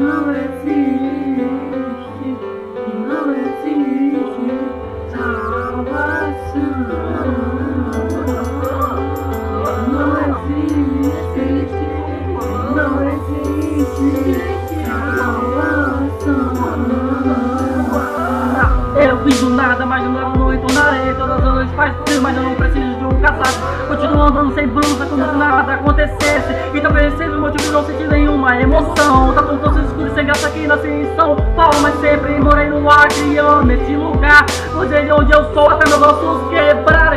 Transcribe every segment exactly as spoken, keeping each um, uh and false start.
não existe, e não existe salvação. Não existe, não existe salvação. Eu vim do nada, mas do nada não retornarei. Todas as noites faz frio, mas eu não preciso de um casaco. Continuo andando sem blusa, como se nada acontecesse. E talvez seja o motivo de não sentir nenhuma emoção. Tá com todos escuros sem graça que nasci em São Paulo, mas sempre morei no Acre e amo esse lugar. Não sei de onde eu sou, até meus ossos quebrarem.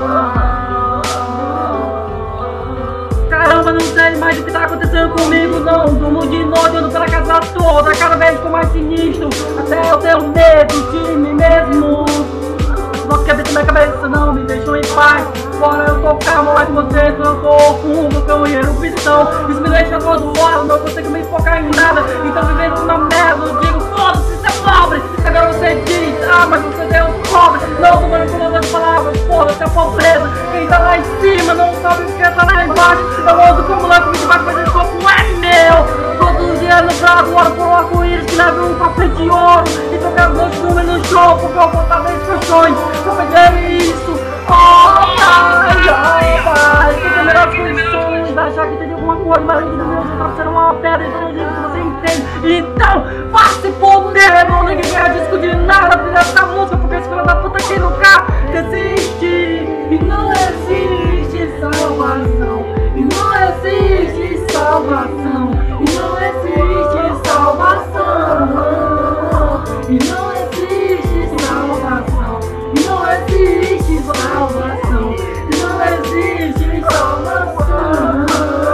Caramba, não sei mais o que tá acontecendo comigo, não. Durmo de noite, ando pela casa toda, cada vez ficou mais sinistro. Até eu tenho medo de mim mesmo. Nossa, cabeça minha cabeça não me deixou em paz. Fora eu tô calmo, mas vocês eu tô com um vulcão e erupção. Isso me deixa todo lado, não consigo me focar em nada. Então vivendo uma merda, eu digo, foda-se, você é pobre. Agora você diz, ah, mas você é um pobre. Não, tô manipulando as palavras, foda-se, é pobreza. Quem tá lá em cima não sabe o que tá lá embaixo. Eu ando como louco, me debaixo, mas esse corpo é meu. Todos os dias no prato, oro por um arco-íris que leva um café de ouro. E tocar meus números no show, porque eu vou talvez colchões. Eu peguei isso, oh, ai, ai, ai. Tem as melhores condições, achar que teria alguma coisa, mas ainda meu tá sendo uma pedra, então eu digo que você entende. Então, vá se foder, não ninguém quer discutir nada, filha dessa música, porque esse filho da puta aqui nunca desiste. E não existe salvação, e não existe salvação, e não existe salvação, e não existe salvação, e não existe salvação, e não existe salvação.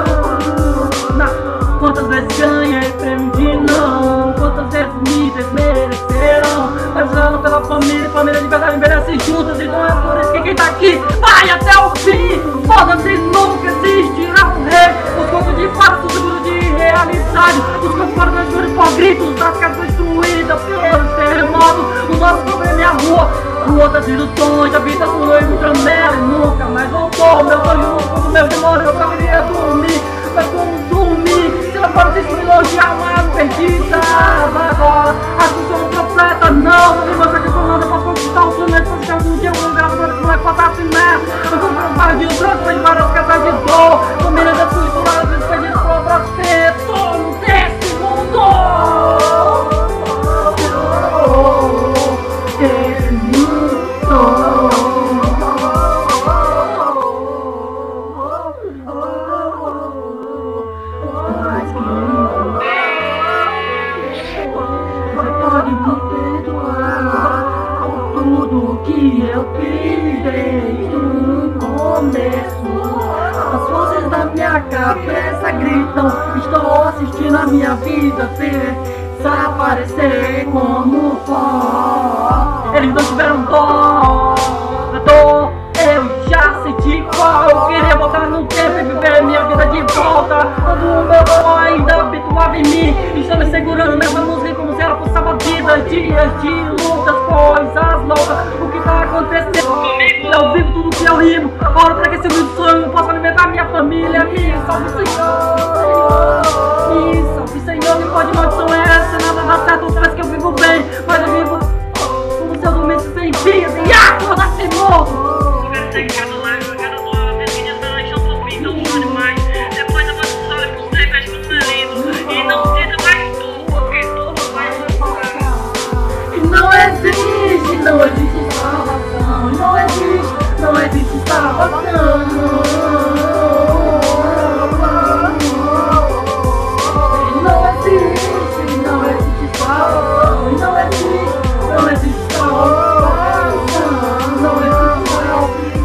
Não. Quantas vezes ganhei prêmio de não, quantas vezes me desmereceram, mas eu ando pela família, família de verdade merece juntas, então é por isso que quem tá aqui vai até o fim. Foda-se, nunca existirá um rei. Os contos de fato são seguros de realidade. Os contos fora das cores por gritos, das casas destruídas pelos terremotos. O nosso problema é a rua, rua das ilusões. A vida do noivo tramela e nunca mais voltou. Meu sonho louco do meu demônio, eu só queria dormir, mas como dormir? Se ela fora de elogiar, mas perdida. Agora, a função completa, não. Não me mostra que eu tô falando, eu posso conquistar o sonho. Se você algum dia um lugar fora que não é fantástico, né? Eu vou pra um par de drogas, foi de várias casas de dor. Família da sua história, às vezes foi de sua pra ser dono desse mundo. Esse mundo. Mas que você pode me perdoar por tudo que eu fiz desde o começo. As vozes da minha cabeça gritam, estou assistindo a minha vida desaparecer como pó. Eles não tiveram dó, a dor eu já senti qual. Eu queria voltar no tempo e viver minha vida de volta. Quando o meu dor ainda habituava em mim, estou me segurando nessa música como se ela fosse a vida. Dias de lutas, coisas loucas, o que tá acontecendo comigo? Eu vivo tudo que eu rimo, oro pra que esse meu sonho possa alimentar minha família. Me salve, Senhor, me salve, Senhor, me pode maldição é essa? Nada dá certo, parece que eu vivo bem, mas eu vivo como se eu dormisse sem vida e acordasse morto. Não existe, não existe salvação, não existe, não existe salvação. Não existe, não existe salvação, não existe, não existe salvação, não existe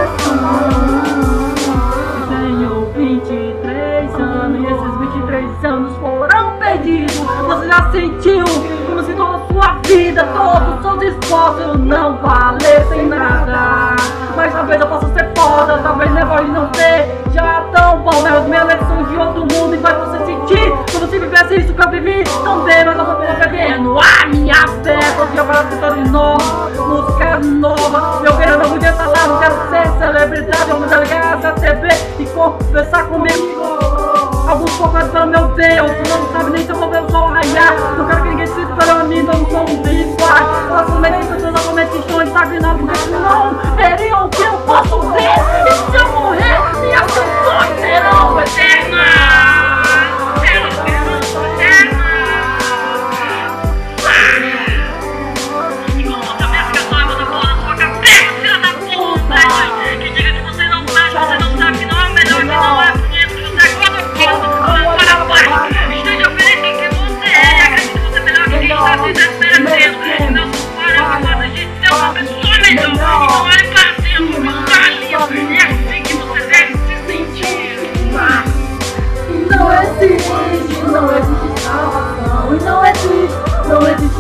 salvação. Tenho vinte e três anos e esses vinte e três anos foram perdidos. Você já sentiu como se toda a sua vida, todos os seus esforços não valessem nada? Mas talvez eu possa ser foda, talvez minha voz não seja tão bom, mas minha leção de outro mundo e faz você sentir como se vivesse isso que eu vivi também. Mas eu tô perdendo a minha fé, todo dia para tentar de novo, música nova. Eu quero não podia estar lá, não quero ser celebridade, eu não quero ligar essa T V e conversar comigo. Alguns focado pelo meu Deus. Tu não sabe nem se eu vou ver o sol raiar. Não quero que ninguém se pela mim, não somos iguais. Nós somente pessoas somente estão estagnados, porque senão veriam o que eu posso ver. E se eu morrer, minhas canções serão eternas. Não existe, não existe salvação. E não existe, não existe